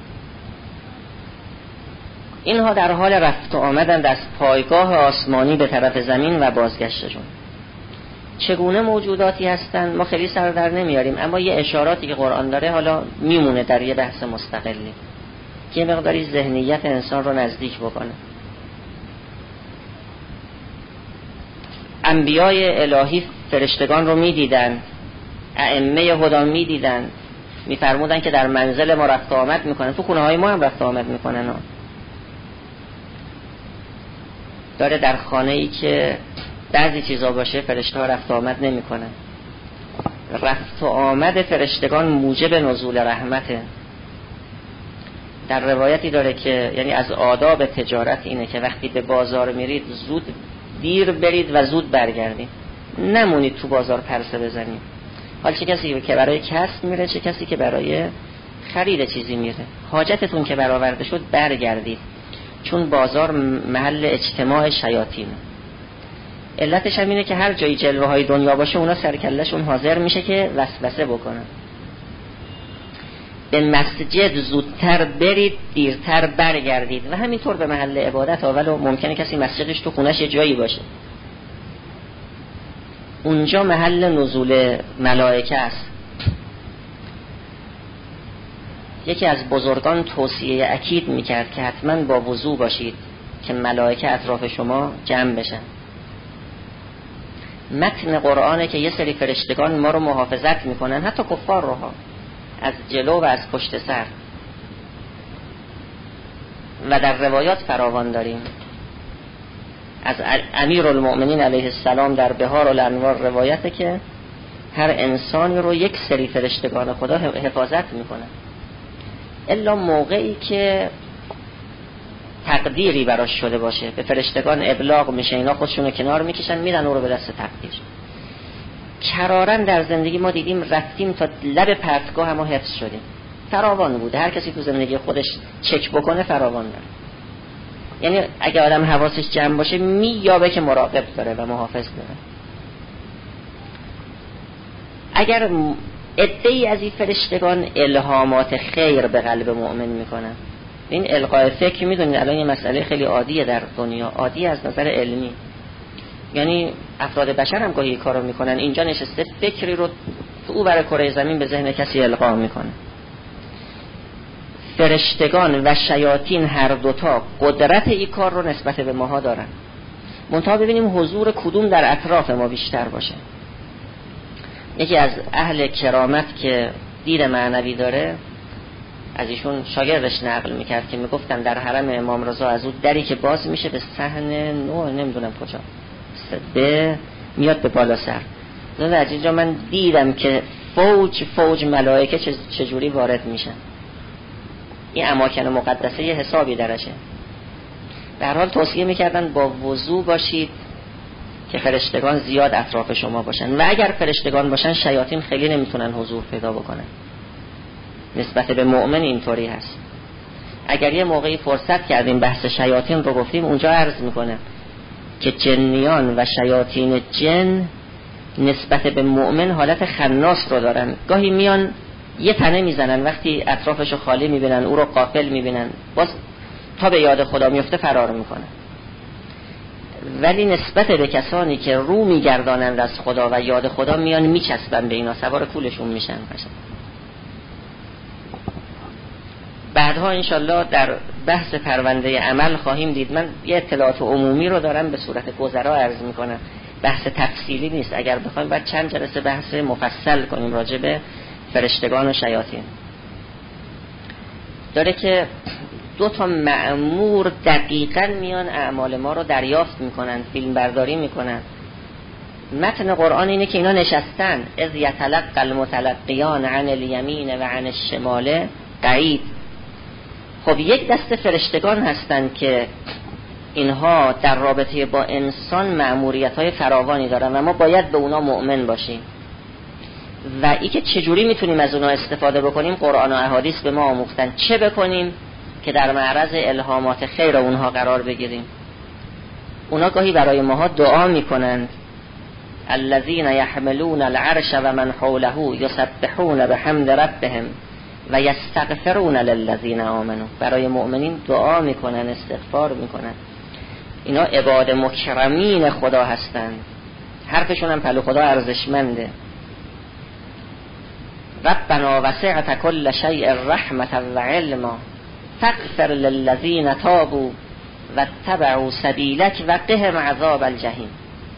اینها در حال رفت و آمدند از پایگاه آسمانی به طرف زمین و بازگشتشون. چگونه موجوداتی هستند ما خیلی سر در نمیاریم، اما یه اشاراتی که قرآن داره حالا میمونه در یه بحث مستقلی که مقداری ذهنیت انسان رو نزدیک بکنه. انبیای الهی فرشتگان رو میدیدن، ائمه هدا میدیدن، میفرمودن که در منزل ما رفت و آمد میکنن، تو خونه های ما هم رفت و آمد میکنن. داره در خانه ای که بعضی چیزا باشه فرشته ها رفت و آمد نمی کنن. رفت و آمد فرشتگان موجب نزول رحمته. در روایتی داره که یعنی از آداب تجارت اینه که وقتی به بازار میرید زود دیر برید و زود برگردید، نمونید تو بازار پرسه بزنید. حال چه کسی که برای کسب میره، چه کسی که برای خرید چیزی میره، حاجتتون که برآورده شد برگردید، چون بازار محل اجتماع شیاطین. علتش هم اینه که هر جایی جلوه های دنیا باشه اونا سرکلشون حاضر میشه که وسوسه بکنن. به مسجد زودتر برید، دیرتر برگردید و همینطور به محل عبادت. اولو ممکنه کسی مسجدش تو خونش یه جایی باشه، اونجا محل نزول ملائکه است. یکی از بزرگان توصیه اکید میکرد که حتما با وضو باشید که ملائکه اطراف شما جمع بشن. متن قرآنه که یه سری فرشتگان ما رو محافظت میکنن، حتی کفار رو ها، از جلو و از پشت سر. و در روایات فراوان داریم از امیر المؤمنین علیه السلام در بهار الانوار روایته که هر انسانی رو یک سری فرشتگان خدا حفاظت میکنن، الا موقعی که تقدیری براش شده باشه به فرشتگان ابلاغ میشه، اینا خودشونو کنار میکشن میدن او رو به دست تقدیر. کرارن در زندگی ما دیدیم رفتیم تا لب پرتگاه ما حفظ شدیم، فراوان بوده. هر کسی تو زندگی خودش چک بکنه فراوان داره. یعنی اگه آدم حواسش جمع باشه مییابه که مراقب داره و محافظ داره. اگر عده‌ای از این فرشتگان الهامات خیر به قلب مؤمن میکنن، این القای فکر میدونید الان یه مسئله خیلی عادیه در دنیا، عادی از نظر علمی. یعنی افراد بشر هم گاهی کارو میکنن، اینجا نشسته فکری رو تو او برای کره زمین به ذهن کسی القا میکنه. فرشتگان و شیاطین هر دوتا قدرت این کار رو نسبت به ماها دارن، منتها ببینیم حضور کدوم در اطراف ما بیشتر باشه. یکی از اهل کرامت که دید معنوی داره از ایشون شاگردش نقل میکرد که میگفتن در حرم امام رضا از اون دری که باز میشه به صحن نو نمیدونم کجا به میاد به بالا سر، و از اینجا من دیدم که فوج فوج ملائکه چجوری وارد میشن. این اماکن مقدسه یه حسابی درشه. در حال توصیه میکردن با وضو باشید که فرشتگان زیاد اطراف شما باشن و اگر فرشتگان باشن شیاطین خیلی نمیتونن حضور پیدا بکنن. نسبت به مؤمن اینطوری هست. اگر یه موقعی فرصت کردیم بحث شیاطین رو گفتیم، اونجا عرض میکنه که جنیان و شیاطین جن نسبت به مؤمن حالت خناس رو دارن. گاهی میان یه تنه میزنن، وقتی اطرافشو خالی میبینن، او رو غافل میبینن، باز تا به یاد خدا میفته فرار میکنن. ولی نسبت به کسانی که رو میگردانند از خدا و یاد خدا، میان میچسبن به اینا، سوار کولشون میشن. بعدها انشالله در بحث پرونده عمل خواهیم دید. من یه اطلاعات عمومی رو دارم به صورت گذرا عرض میکنم، بحث تفصیلی نیست. اگر بخوایم باید چند جلسه بحث مفصل کنیم راجع به فرشتگان و شیاطین. داره که دو تا مأمور دقیقاً میان اعمال ما رو دریافت میکنن، فیلم برداری میکنن. متن قرآن اینه که اینا نشستن، اذ یتلقى المتلقیان عن الیمین و عن الشمال قعید. خب یک دسته فرشتگان هستن که اینها در رابطه با انسان مأموریت‌های فراوانی دارن و ما باید به اونا مؤمن باشیم. و ای که چجوری میتونیم از اونا استفاده بکنیم، قرآن و احادیث به ما آموختن. چه بکنیم که در معرض الهامات خیر اونها قرار بگیریم. اونا گاهی برای ماها دعا میکنند، الذين يحملون العرش و من حوله یسبحون بحمد ربهم و یستغفرون للذین آمنوا. برای مؤمنین دعا میکنن، استغفار میکنن. اینا عباد مکرمین خدا هستند، حرفشون هم پلو خدا ارزشمنده. ربنا وسعت كل شيء رحمة و علما فاغفر للذین تابوا واتبعوا سبیلک وقهم عذاب الجحیم.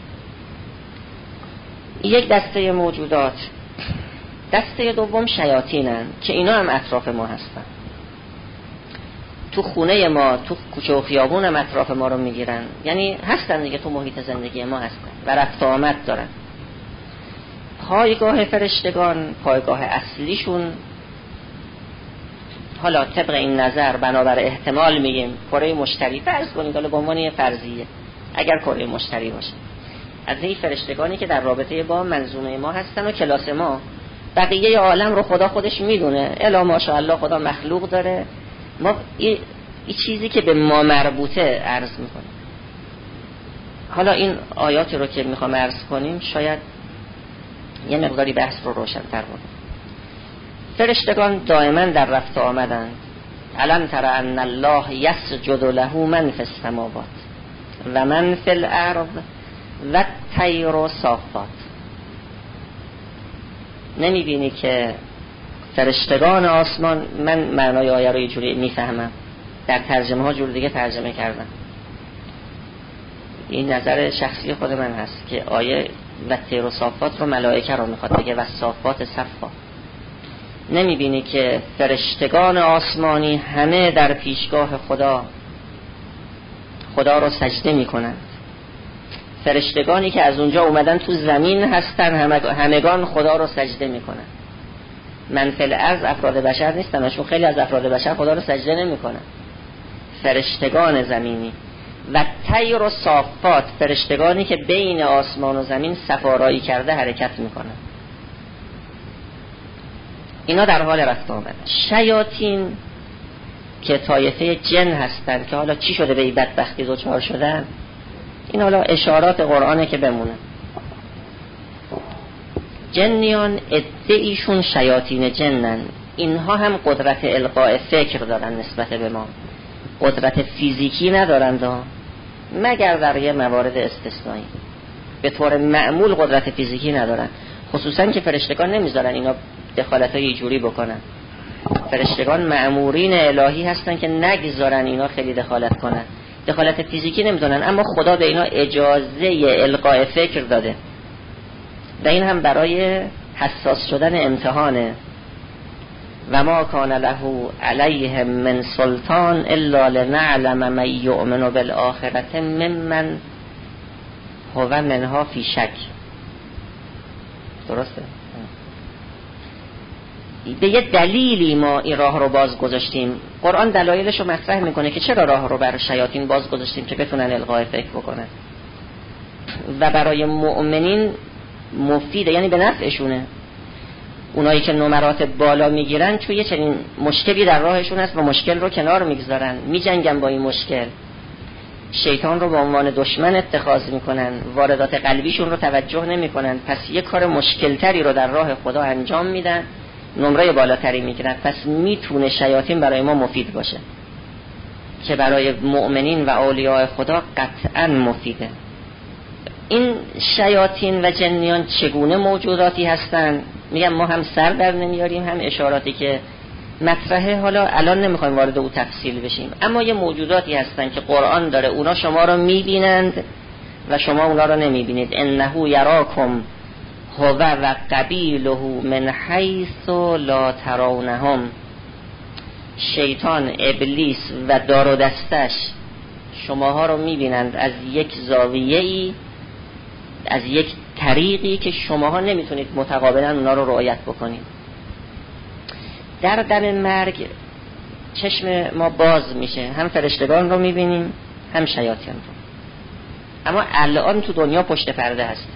یک دسته موجودات. دسته دوم شیاطینن که اینا هم اطراف ما هستن، تو خونه ما، تو کوچه و خیابون هم اطراف ما رو میگیرن. یعنی هستن دیگه، تو محیط زندگی ما هستن و رفت آمد دارن. پایگاه فرشتگان، پایگاه اصلیشون، حالا طبق این نظر بنابر احتمال میگیم کره مشتری، فرض کنید حالا به عنوان فرضیه اگر کره مشتری باشه، از این فرشتگانی که در رابطه با منظومه ما هستن و کلاس ما. بقیه عالم رو خدا خودش میدونه، الا ماشاءالله خدا مخلوق داره. ما این چیزی که به ما مربوطه عرض میکنیم. حالا این آیاتی رو که میخوام عرض کنیم شاید یه مقداری بحث رو روشن تر کنیم. فرشتگان دائما در رفت آمدن. الم تر ان الله یسجد له من فی السماوات و من فی الارض و الطیر صافات. نمیبینی که فرشتگان آسمان، من معنای آیه رو یه جوری میفهمم، در ترجمه ها جور دیگه ترجمه کردم، این نظر شخصی خود من هست که آیه و طیر صافات رو ملائکه رو میخواد بگه و صافات صفا. نمیبینی که فرشتگان آسمانی همه در پیشگاه خدا خدا رو سجده میکنند. فرشتگانی که از اونجا اومدن تو زمین هستن همگان خدا رو سجده میکنن. من فی الارض افراد بشر نیستن، چون خیلی از افراد بشر خدا رو سجده نمیکنن. فرشتگان زمینی و طیر و صافات، فرشتگانی که بین آسمان و زمین سفارایی کرده حرکت میکنن. اینا در حال رفت آمدن. شیاطین که طایفه جن هستن که حالا چی شده به این بدبختی دوچار شدن، این حالا اشارات قرآنه که بمونه. جنیان ادعیشون شیاطین جنن، اینها هم قدرت القاء فکر دارن نسبت به ما، قدرت فیزیکی ندارند مگر در یه موارد استثنایی. به طور معمول قدرت فیزیکی ندارن، خصوصا که فرشتگان نمیذارن اینا دخالتای ایجوری بکنن. فرشتگان مأمورین الهی هستن که نگذارن اینا خیلی دخالت کنن، دخالت فیزیکی نمیدونن، اما خدا به اینا اجازه القاء فکر داده و این هم برای حساس شدن امتحانه. و ما کان له علیهم من سلطان الا لنعلم من یؤمن بالآخرة ممن هو منها فی شک. درسته؟ به یه دلیلی ما این راه رو باز گذاشتیم. قرآن دلایلش رو مطرح میکنه که چرا راه رو برای شیاطین باز گذاشتیم که بتونن القای فکر بکنن و برای مؤمنین مفیده، یعنی به نفعشونه. اونایی که نمرات بالا میگیرن چون یه چنین مشکلی در راهشون هست و مشکل رو کنار میگذارن، میجنگن با این مشکل، شیطان رو به عنوان دشمن اتخاذ میکنن، واردات قلبیشون رو توجه نمیکنن، پس یه کار مشکل تری رو در راه خدا انجام میدن، نمره بالاتری میگیرن. پس میتونه شیاطین برای ما مفید باشه که برای مؤمنین و اولیاء خدا قطعا مفیده. این شیاطین و جنیان چگونه موجوداتی هستن؟ میگم ما هم سر در نمیاریم، هم اشاراتی که مطرحه حالا الان نمیخوایم وارد او تفصیل بشیم، اما یه موجوداتی هستن که قرآن داره اونا شما رو میبینند و شما اونا رو نمیبینید. انه یراکم هو و قبیله من حیث لا ترونهم. شیطان، ابلیس و دار و دستش شماها رو میبینند از یک زاویه‌ای، از یک طریقی که شماها نمیتونید متقابلا اونا رو رعایت بکنید. در دم مرگ چشم ما باز میشه، هم فرشتگان رو میبینیم هم شیاطین رو، اما الان تو دنیا پشت پرده هستیم.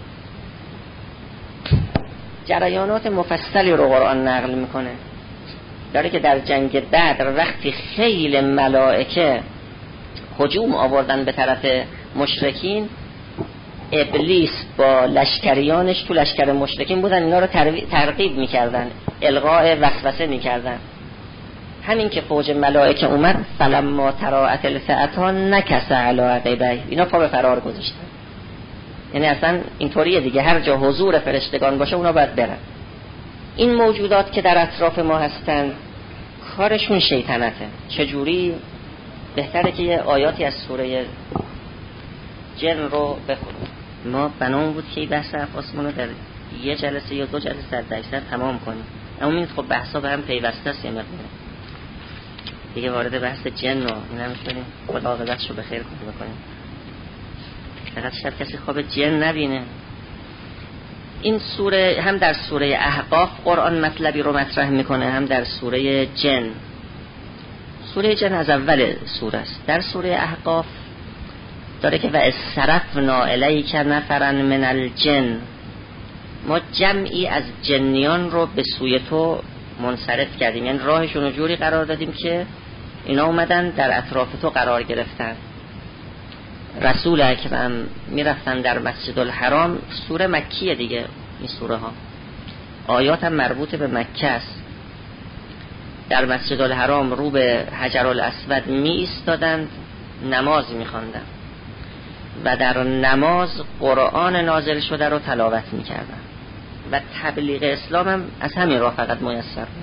جریانات مفصلی رو قرآن نقل میکنه، داره که در جنگ بدر وقتی خیل ملائکه هجوم آوردن به طرف مشرکین، ابلیس با لشکریانش تو لشکر مشرکین بودن، اینا رو ترغیب میکردن، القاء وسوسه میکردن. همین که فوج ملائکه اومد، فلما تراءت الفئتان نکس علی عقبیه، اینا پا به فرار گذاشتن. یعنی اصلا اینطوریه دیگه، هر جا حضور فرشتگان باشه اونا باید برن. این موجودات که در اطراف ما هستن کارشون شیطنته. چجوری؟ بهتره که یه آیاتی از سوره جن رو بخونیم. ما بنامون بود که این بحث افاسمون رو در یه جلسه یا دو جلسه صد درصد تمام کنیم، اما می‌بینید خب بحثا به هم پیوسته است. یه مقدار دیگه وارد بحث جن رو اینا می‌شدیم، خدا عاقبتشو به خیر کنه بکنیم، فقط شب کسی خواب جن نبینه. این سوره هم در سوره احقاف قرآن مطلبی رو مطرح میکنه، هم در سوره جن. سوره جن از اول سوره است. در سوره احقاف داره که و اصرفنا الیک نفرا من الجن، ما جمعی از جنیان رو به سوی تو منصرف کردیم، یعنی راهشون رو جوری قرار دادیم که اینا اومدن در اطراف تو قرار گرفتن. رسول اکرم میرفتن در مسجد الحرام، سوره مکیه دیگه این سوره ها، آیات هم مربوط به مکه است. در مسجد الحرام رو به حجر الاسود می ایستادند، نماز می خواندند و در نماز قرآن نازل شده رو تلاوت می کردند و تبلیغ اسلام هم از همین راه فقط میسر بود.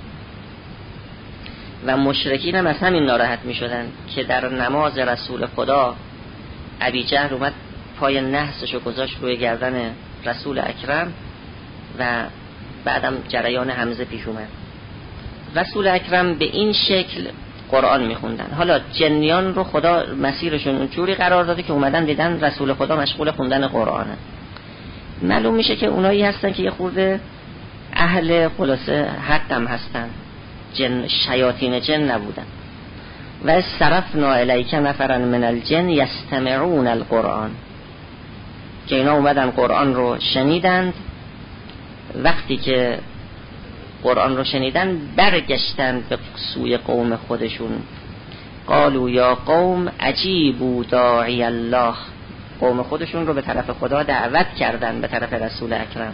و مشرکین هم از همین ناراحت می شدند که در نماز رسول خدا ابی جهل اومد پای نحسشو گذاشت روی گردن رسول اکرم و بعدم جریان حمزه پیش اومد. رسول اکرم به این شکل قرآن میخوندن. حالا جنیان رو خدا مسیرشون اونجوری قرار داده که اومدن دیدن رسول خدا مشغول خوندن قرآنه. معلوم میشه که اونایی هستن که یه خورده اهل خلاصه حق هم هستن، جن شیاطین جن نبودن. و صرفنا الیک نفرا من الجن یستمعون القرآن، که اینا اومدن قرآن رو شنیدند. وقتی که قرآن رو شنیدن برگشتن به سوی قوم خودشون، قالوا یا قوم اجیبوا داعی الله، قوم خودشون رو به طرف خدا دعوت کردن، به طرف رسول اکرم.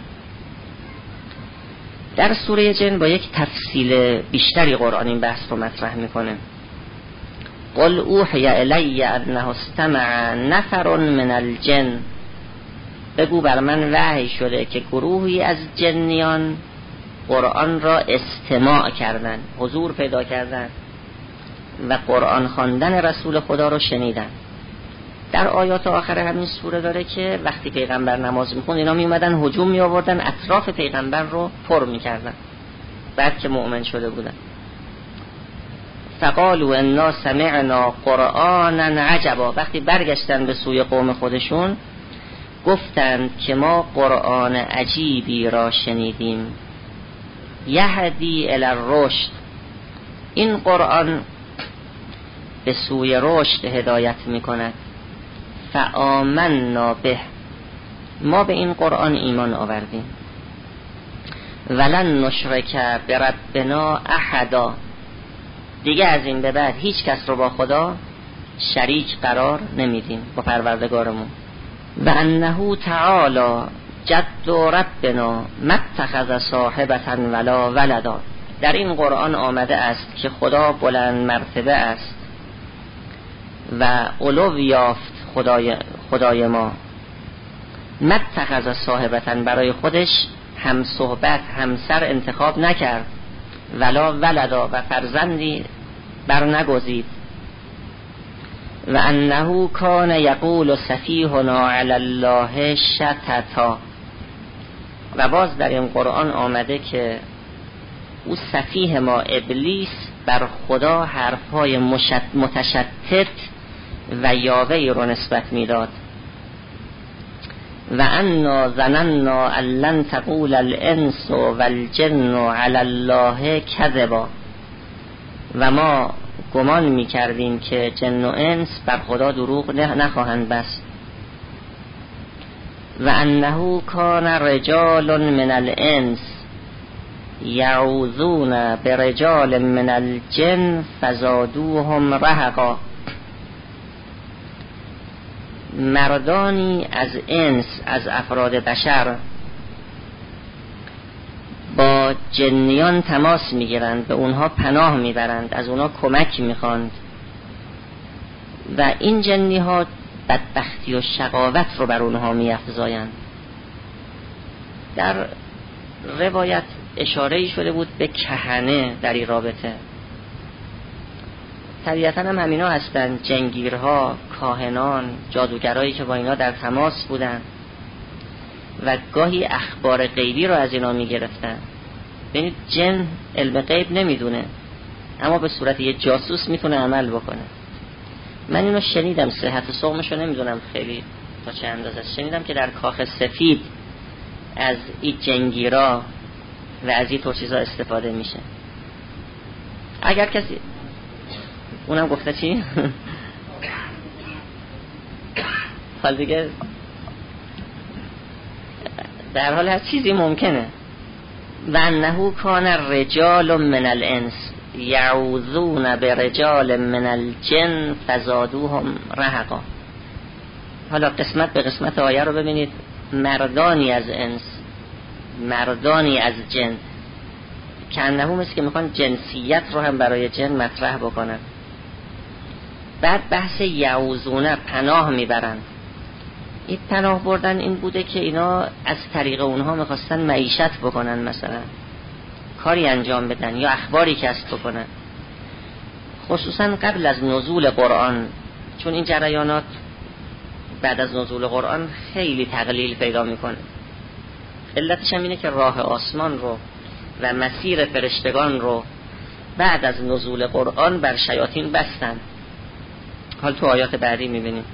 در سوره جن با یک تفصیل بیشتری قرآن این بحث رو مطرح میکنه. قل اوحی الی انه استمع نفر من الجن، بگو بر من وحی شده که گروهی از جنیان قرآن را استماع کردن، حضور پیدا کردن و قرآن خواندن رسول خدا رو شنیدن. در آیات آخر همین سوره داره که وقتی پیغمبر نماز میخوند اینا میومدن هجوم میآوردن، اطراف پیغمبر رو پر میکردن بعد که مؤمن شده بودن. فقالوا انا سمعنا قرآنا عجبا، وقتی برگشتن به سوی قوم خودشون گفتند که ما قرآن عجیبی را شنیدیم. یهدی الی الرشد، این قرآن به سوی رشد هدایت می کند. فآمنا به، ما به این قرآن ایمان آوردیم. ولن نشرک بربنا احدا، دیگه از این به بعد هیچ کس رو با خدا شریک قرار نمیدیم، با پروردگارمون. و انه تعالی جد ربنا ما اتخذ صاحبة ولا ولدا، در این قرآن آمده است که خدا بلند مرتبه است و علو یافت خدای, خدای ما. ما اتخذ صاحبة، برای خودش هم صحبت همسر انتخاب نکرد، ولا ولدا، و فرزندی بر نگزید. و انه کان یقول سفیهنا علی الله شططا، و باز در این قرآن آمده که او سفیه ما ابلیس بر خدا حرفهای متشتت و یاوه‌ای رو نسبت میداد. و انا ظننا ان لن تقول الانس والجن علی الله کذبا، و ما گمان میکردیم که جن و انس بر خدا دروغ نخواهند بست. و انه کان رجال من الانس یعوذون برجال من الجن فزادوهم رهقا، مردانی از انس، از افراد بشر، با جنیان تماس میگیرند، به اونها پناه میبرند، از اونها کمک میخواند، و این جنی ها بدبختی و شقاوت رو بر اونها میافزایند. در روایت اشاره شده بود به کهنه در این رابطه. طبیعتاً هم همینا هستن، جنگیرها، کاهنان، جادوگرایی که با اینا در تماس بودن و گاهی اخبار غیبی رو از اینا میگرفتن. ببینید جن علم غیب نمیدونه، اما به صورت یه جاسوس میتونه عمل بکنه. من اینو شنیدم، صحت سقمشو نمیدونم خیلی تا چه اندازه، شنیدم که در کاخ سفید از این جنگیرا و از این طور چیزا استفاده میشه. اگر کسی اونم گفته چی؟ حال دیگه در حال هر چیزی ممکنه. و انه کان رجال من الانس یعوذون برجال من الجن فزادوهم رهقا. حالا قسمت به قسمت آیه رو ببینید. مردانی از انس، مردانی از جن، که انه مثل که میخوان جنسیت رو هم برای جن مطرح بکنن. بعد بحث یعوذونه، پناه میبرن. این پناه بردن این بوده که اینا از طریق اونها میخواستن معیشت بکنن، مثلا کاری انجام بدن یا اخباری کسب بکنن. خصوصا قبل از نزول قرآن، چون این جریانات بعد از نزول قرآن خیلی تقلیل پیدا میکنه. علتش هم اینه که راه آسمان رو و مسیر فرشتگان رو بعد از نزول قرآن بر شیاطین بستن. حال تو آیات بعدی میبینیم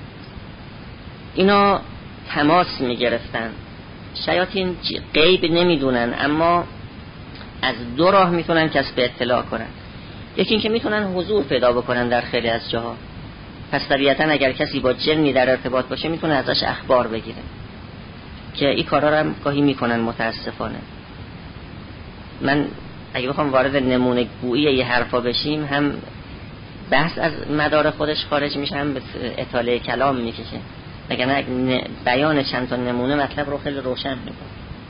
اینا تماس میگرفتن. شیاطین غیب نمیدونن، اما از دو راه میتونن کسب اطلاع کنن. یکی این که میتونن حضور پیدا بکنن در خیلی از جاها، پس طبیعتا اگر کسی با جنی در ارتباط باشه میتونه ازش اخبار بگیره، که این کارا رو هم گاهی میکنن متاسفانه. من اگه بخوام وارد نمونه گویی یه حرفا بشیم، هم بحث از مدار خودش خارج میشه، هم به اطاله کلام میکشه، وگرنه بیان چند تا نمونه مطلب رو خیلی روشن میکنه.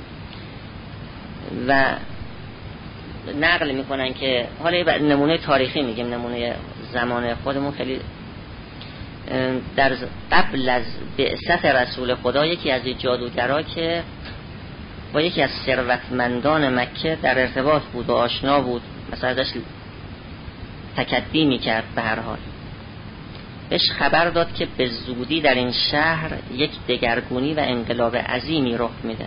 و نقل میکنن که حالا نمونه تاریخی میگیم، نمونه زمان خودمون، خیلی در قبل از بعثت رسول خدا یکی از جادوگرا که با یکی از ثروتمندان مکه در ارتباط بود و آشنا بود، مثلا ازش تکدی میکرد، به هر حال بهش خبر داد که به زودی در این شهر یک دگرگونی و انقلاب عظیمی رخ میده.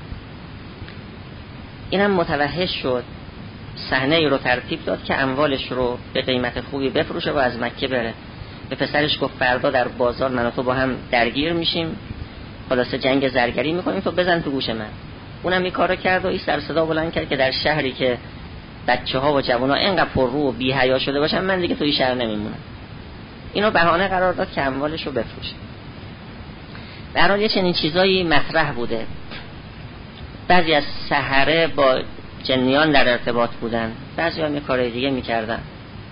اینم متوحش شد، صحنه ای رو ترتیب داد که اموالش رو به قیمت خوبی بفروشه و از مکه بره. به پسرش گفت فردا در بازار من و تو با هم درگیر میشیم، خلاصه جنگ زرگری میکنیم، تو بزن تو گوش من. اونم این کارو کرد و این سر صدا بلند کرد که در شهری که بچه‌ها و جوان‌ها اینقدر پررو و بی‌حیا شده باشن من دیگه توی شهر نمیمونم. اینو بهانه قرار داد که اموالش رو بفروشه. به هر حال یه چنین چیزایی مطرح بوده. بعضی از سحره با جنیان در ارتباط بودن، بعضی هم یه کار دیگه میکردن.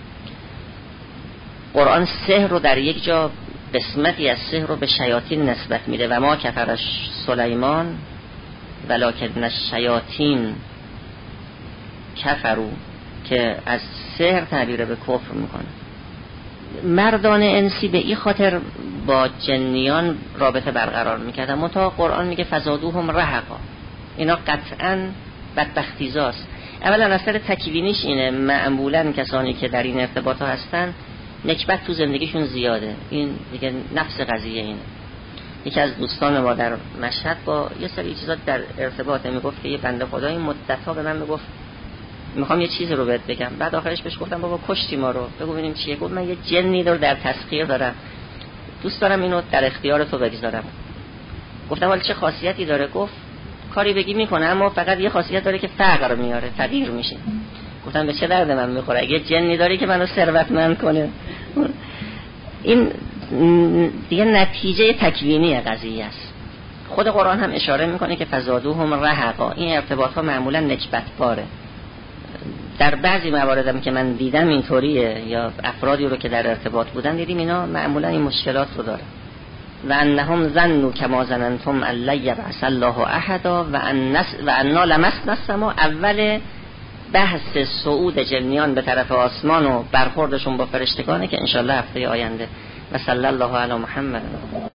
قرآن سحر رو در یک جا قسمتی از سحر رو به شیاطین نسبت میده و ما کفر سلیمان ولکن الشیاطین کفروا، که از سحر تعبیر به کفر میکنه. مردان انسی به این خاطر با جنیان رابطه برقرار میکردن، منتها قرآن میگه فزادوهم رهقا. اینا قطعاً بدبختیزاست. اولا اثر تکوینیش اینه، معمولاً کسانی که در این ارتباط ها هستن نکبت تو زندگیشون زیاده. این دیگه نفس قضیه اینه. یکی از دوستان ما در مشهد با یه سری چیزات در ارتباطه، میگفت که یه بنده خدایی مدت‌ها به من میگفت میخوام یه چیزی رو بهت بگم. بعد آخرش بهش گفتم بابا کشتی ما رو، بگو ببینیم چیه. گفت من یه جنی رو در تسخیر دارم، دوست دارم اینو در اختیار تو بگذارم. گفتم ولی چه خاصیتی داره؟ گفت کاری بگی میکنه، اما فقط یه خاصیت داره که فقر میاره، فقیر میشه. گفتم به چه درد من میخوره اگه جنی داری که منو ثروتمند کنه؟ این دیگه نتیجه تکوینی قضیه است. خود قرآن هم اشاره میکنه که فزادوهم رهقا. این ارتباط ها معمولا نکبت باره. در بعضی مواردم که من دیدم اینطوریه، یا افرادی رو که در ارتباط بودن دیدیم اینا معمولا این مشکلات رو داره. و انهم ظنوا کما ظننتم ان لن یبعث الله احدا و ان و انا لمسنا السما. اول بحث صعود جنیان به طرف آسمان و برخوردشون با فرشتگانه که انشالله هفته آینده. و صلی الله علی محمد.